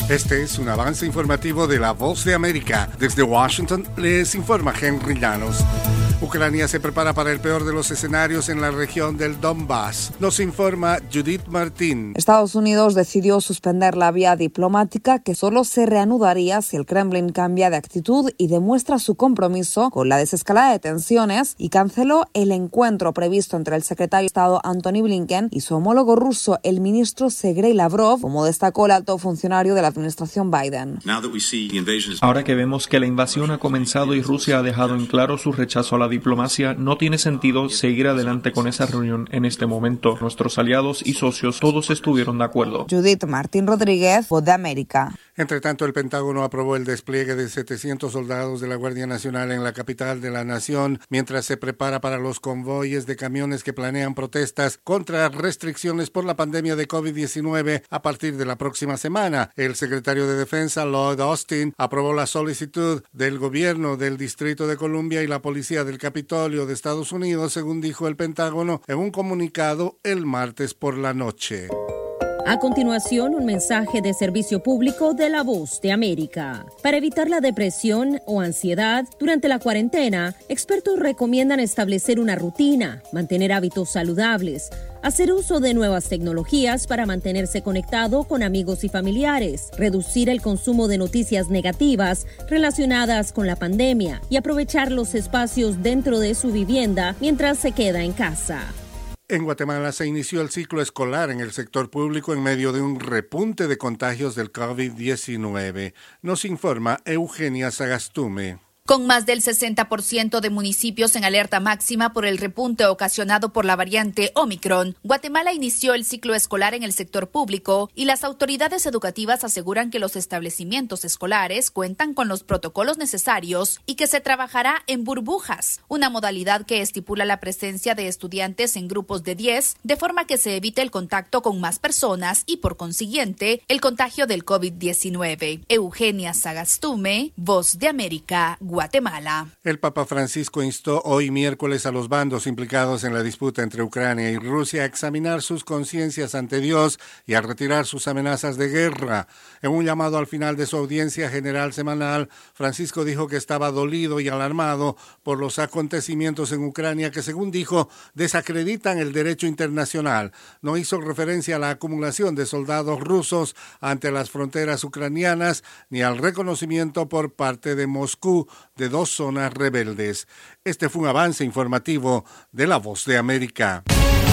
Este es un avance informativo de La Voz de América. Desde Washington les informa Henry Llanos. Ucrania se prepara para el peor de los escenarios en la región del Donbass. Nos informa Judith Martín. Estados Unidos decidió suspender la vía diplomática, que solo se reanudaría si el Kremlin cambia de actitud y demuestra su compromiso con la desescalada de tensiones, y canceló el encuentro previsto entre el secretario de Estado Antony Blinken y su homólogo ruso, el ministro Sergei Lavrov, como destacó el alto funcionario de la administración Biden. Ahora que vemos que la invasión ha comenzado y Rusia ha dejado en claro su rechazo a la diplomacia, no tiene sentido seguir adelante con esa reunión en este momento. Nuestros aliados y socios todos estuvieron de acuerdo. Judith Martín Rodríguez, Voz de América. Entre tanto, el Pentágono aprobó el despliegue de 700 soldados de la Guardia Nacional en la capital de la nación, mientras se prepara para los convoyes de camiones que planean protestas contra restricciones por la pandemia de COVID-19 a partir de la próxima semana. El secretario de Defensa, Lloyd Austin, aprobó la solicitud del gobierno del Distrito de Columbia y la policía del Capitolio de Estados Unidos, según dijo el Pentágono en un comunicado el martes por la noche. A continuación, un mensaje de servicio público de La Voz de América. Para evitar la depresión o ansiedad durante la cuarentena, expertos recomiendan establecer una rutina, mantener hábitos saludables, hacer uso de nuevas tecnologías para mantenerse conectado con amigos y familiares, reducir el consumo de noticias negativas relacionadas con la pandemia y aprovechar los espacios dentro de su vivienda mientras se queda en casa. En Guatemala se inició el ciclo escolar en el sector público en medio de un repunte de contagios del COVID-19. Nos informa Eugenia Sagastume. Con más del 60% de municipios en alerta máxima por el repunte ocasionado por la variante Omicron, Guatemala inició el ciclo escolar en el sector público y las autoridades educativas aseguran que los establecimientos escolares cuentan con los protocolos necesarios y que se trabajará en burbujas, una modalidad que estipula la presencia de estudiantes en grupos de 10, de forma que se evite el contacto con más personas y, por consiguiente, el contagio del COVID-19. Eugenia Sagastume, Voz de América, Guatemala. El Papa Francisco instó hoy miércoles a los bandos implicados en la disputa entre Ucrania y Rusia a examinar sus conciencias ante Dios y a retirar sus amenazas de guerra. En un llamado al final de su audiencia general semanal, Francisco dijo que estaba dolido y alarmado por los acontecimientos en Ucrania que, según dijo, desacreditan el derecho internacional. No hizo referencia a la acumulación de soldados rusos ante las fronteras ucranianas ni al reconocimiento por parte de Moscú de 2 zonas rebeldes. Este fue un avance informativo de La Voz de América.